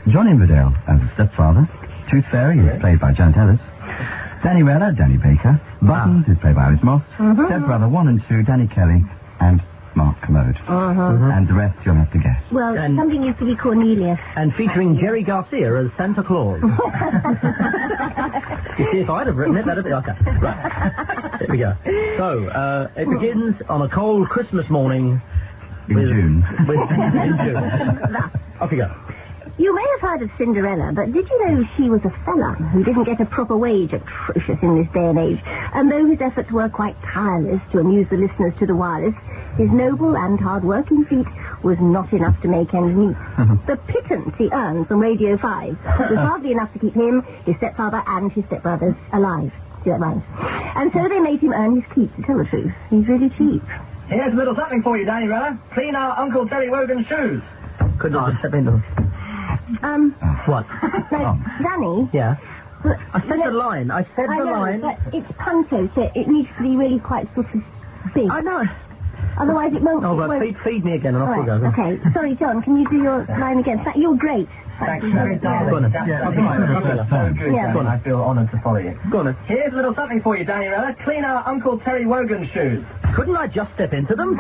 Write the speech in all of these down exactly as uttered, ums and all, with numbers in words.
John Inverdale as the stepfather. Tooth Fairy is played by Janet Ellis. Danny Rella, Danny Baker. Buttons is played by Alice Moss. Mm-hmm. Stepbrother one and two, Danny Kelly and Mark Commode. Uh-huh. And the rest you'll have to guess. Well, And- something used to be Cornelius. And featuring Jerry Garcia as Santa Claus. You see, if I'd have written it, that'd be okay. Right. Here we go. So, uh, it begins on a cold Christmas morning. In with, June. With, in June. Off you go. You may have heard of Cinderella, but did you know she was a felon who didn't get a proper wage, atrocious in this day and age? And though his efforts were quite tireless to amuse the listeners to the wireless, his noble and hard-working feat was not enough to make ends meet. The pittance he earned from Radio five was hardly enough to keep him, his stepfather, and his stepbrothers alive. See that rhymes? And so they made him earn his keep, to tell the truth. He's really cheap. Here's a little something for you, Danny Rella. Clean our Uncle Terry Wogan's shoes. Couldn't I step in them? Um, What? no, Danny... Yeah. But I said the line. I said I the know, line. but it's panto, so it needs to be really quite sort of big. I know. Otherwise it won't... Oh, it well, won't... feed, feed me again and off All we right, go. okay. Sorry, John, can you do your line again? Tha- You're great. Thanks very Go on much. then. Yeah, Off I you think go. it's the first time. Good, Yeah. Danny. I feel honoured to follow you. Go on then. Here's a little something for you, Danny Rella. Clean our Uncle Terry Wogan's shoes. Couldn't I just step into them?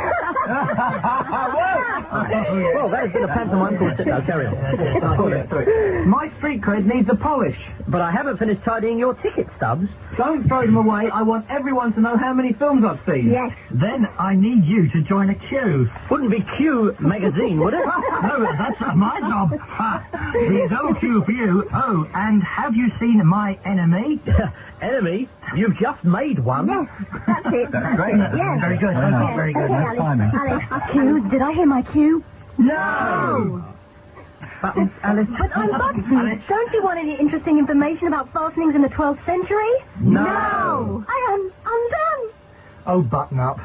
Well, that has been a pantomime called sit. No, carry on. My street cred needs a polish. But I haven't finished tidying your ticket stubs. Don't throw them away. I want everyone to know how many films I've seen. Yes. Then I need you to join a queue. Wouldn't be Q magazine, would it? No, that's not my job. Ah, there's no queue for you. Oh, and have you seen My Enemy? Enemy, you've just made one. Yes, that's it. That's great. Yes. Very good. Very nice. Okay, very good. Okay, Nice Alice. timing. Alice, cue. Did I hear my cue? No! Buttons, Alice. But I'm Buttons. Don't you want any interesting information about fastenings in the twelfth century? No. I am undone. Oh, button up.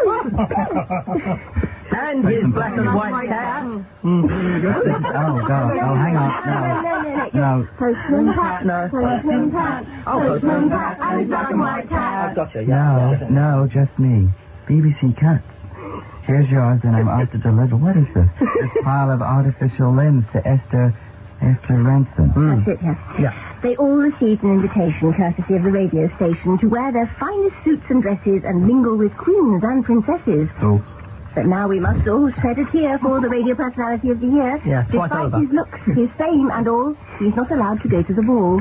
And his black and white cat. Oh, God. Oh, hang on. No, No. no, no, no. No. Postman Pat. No. Postman Pat. Oh, Postman Postman Pat. And his black and white cat. I've got you, yeah. No, no, just me. B B C Cats. Here's yours, and I'm out to deliver. What is this? This pile of artificial limbs to Esther, Esther Ransom. That's it, yes. Yeah. They all received an invitation, courtesy of the radio station, to wear their finest suits and dresses and mingle with queens and princesses. So, But now we must all shed a tear for the radio personality of the year. Yeah, twice Despite over. his looks, his fame, and all, he's not allowed to go to the ball.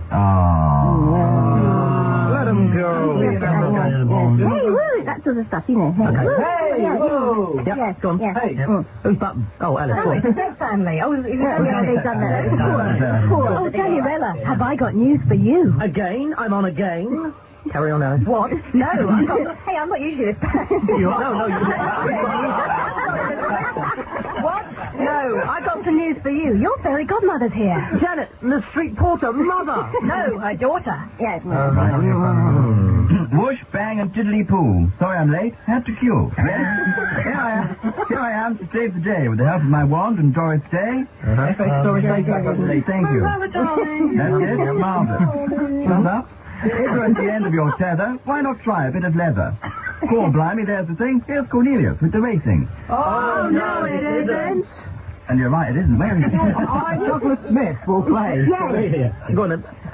oh. Let him go. Yes, I know. Yes. Hey, woo! That sort of stuff, you know. Hey, woo. Hey, Yeah, whoa! Yep, Yes, go on. yes. Hey. Mm. Who's button? Oh, Alice, go on. Their family. Oh, yeah, they've done that. Poor, poor. Oh, Daniela, have I got news for you? Again, I'm on again. Carry on, Alice. What? No, I'm not. Hey, I'm not usually this bad. You are? No, no, you What? No, I got some news for you. Your fairy godmother's here. Janet, the street porter, mother. No, her daughter. Yes. Whoosh, bang, and tiddly poo. Sorry I'm late. Had to queue. Yes? Here I am. Here I am to save the day with the help of my wand and Doris Day. F X Doris Day. Thank you. That's it. Marvellous. Thumbs up. If you're at the end of your tether, why not try a bit of leather? Poor blimey, there's the thing. Here's Cornelius with the racing. Oh, no, it isn't. And you're right, it isn't. Where is it? I, Douglas Smith, will play. Yes. Go on then.